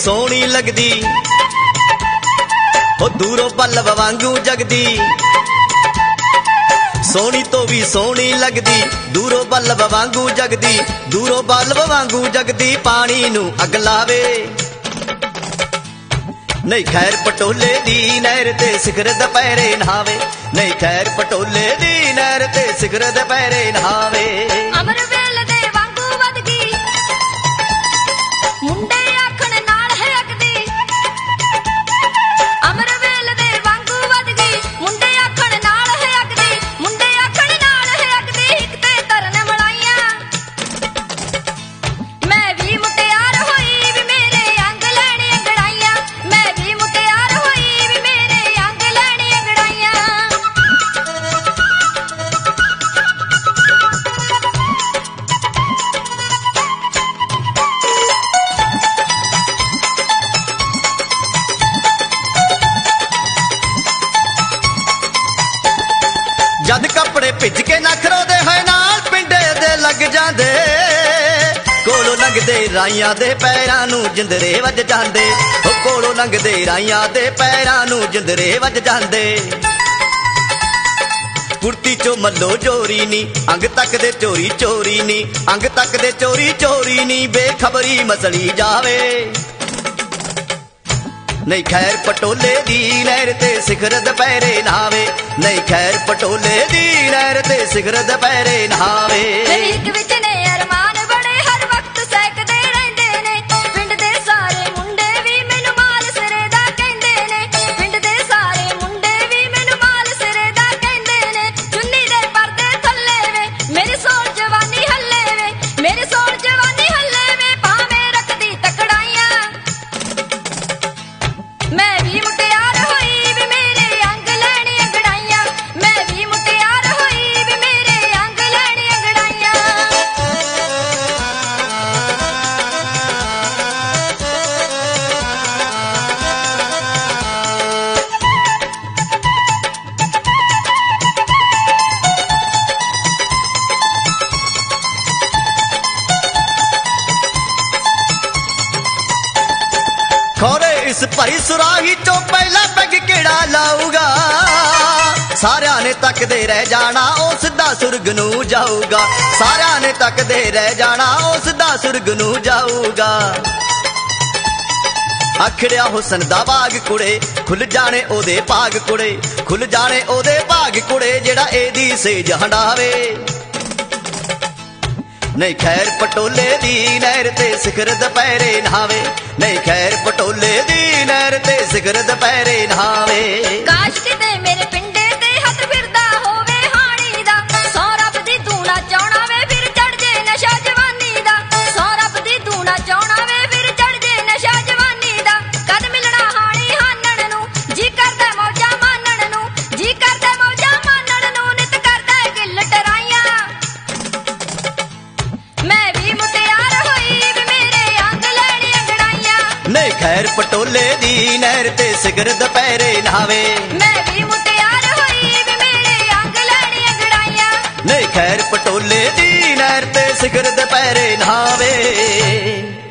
सोहनी लगदी, ओ दूरों बल्लभ वांगू जगदी। सोहनी तो भी सोहनी लगदी, दूरों बल्लभ वांगू जगदी, दूरों बल्लभ वांगू जगदी। पानी नू अग लावे नहीं खैर पटोले दी नहर ते सिखर दुपहरे नहावे, नहीं खैर पटोले दी नहर ते सिखर दुपहरे नहावे। अमरवेल दे वांगू वदगी, मुंडे आखण नाल है अगदी। अमरवेल दे वांगू वदगी, मुंडे आखण नाल है अगदी, मुंडे आखण नाल है अगदी। इक ते तरन मलाइयां मैं भी मुटियार होई वी मेरे अंग लैणे अंगड़ाइयां, मैं भी मुटियार होई वी मेरे अंग लैणे अंगड़ाइयां। जद कपड़े भिज के नखरो दे है नाल पिंडे दे लग जांदे, कोलों लंघदे राइयां दे पैरां नू जिंदरे वज जांदे, ओ कोलों लंघदे राइयां दे पैरां नू जिंदरे वज जांदे। कुर्ती चो मल्लो चोरी नी, अंग तक दे चोरी चोरी नी, अंग तक दे चोरी चोरी नी। बेखबरी मसली जावे नहीं खैर पटोले दी नहर ते सिखर दुपहरे नहावे, नहीं खैर पटोले दी नहर ते सिखर दुपहरे नहावे। इक विच ने अरमान बड़े हर वक्त सैकदे रहिंदे ने, पिंड दे सारे मुंडे भी मैनू माल सिरे दा कहंदे ने, पिंड दे सारे मुंडे भी मैनू माल सिरे दा कहंदे ने। चुन्नी दे पर्दे थल्ले वे मेरी सोल जवानी हल्ले वे, मेरी सोल जवानी हल्ले वे। भावें रखदी तकड़ाइयां मैं भी मुटियार होई वी मेरे अंग लैणे अंगड़ाइयां, मैं भी मुटियार होई वी मेरे अंग लैणे अंगड़ाइयां। खोरे इस भरी सुराही चो पहला पैग केड़ा लाऊगा, सारियां ने तकदे रह जाना ओ सिद्धा सुरग नू जाऊगा, सारियां ने तकदे रह जाना ओ सिद्धा सुरग नू जाऊगा। आखड़िया हुसन दा बाग कुड़े खुल जाने ओदे भाग कुड़े, खुल जाने ओदे भाग कुड़े जेड़ा एदी सेज हंडावे। नहीं खैर पटोले दी नहर ते सिखर दुपहरे नहावे, नहीं खैर पटोले दी नहर ते सिखर दुपहरे नहावे। काश किते मेरे पिंडे ते हथ फिरदा होवे हाणी दा, सौ रब दी दूना चाहना वे फिर चढ़ जे नशा जवानी दा, सौ रब दी दूना चाहना वे फिर चढ़ जे नशा जवानी दा। कद मिलना हाणी हानण नू जी करदा मौजा मानण नू, जी करदा मौजा मानण नू। नित करदा गिल टराइयां मैं भी मुटियार होई वी मेरे अंग लैणे अंगड़ाइयां, नहीं खैर पटोले दी नहर ते सिखर दुपहरे नहावे, मैं भी मुटियार होई वी मेरे अंग लैणे अंगड़ाइयां। नहीं खैर पटोले दी नहर ते सिखर दुपहरे नहावे।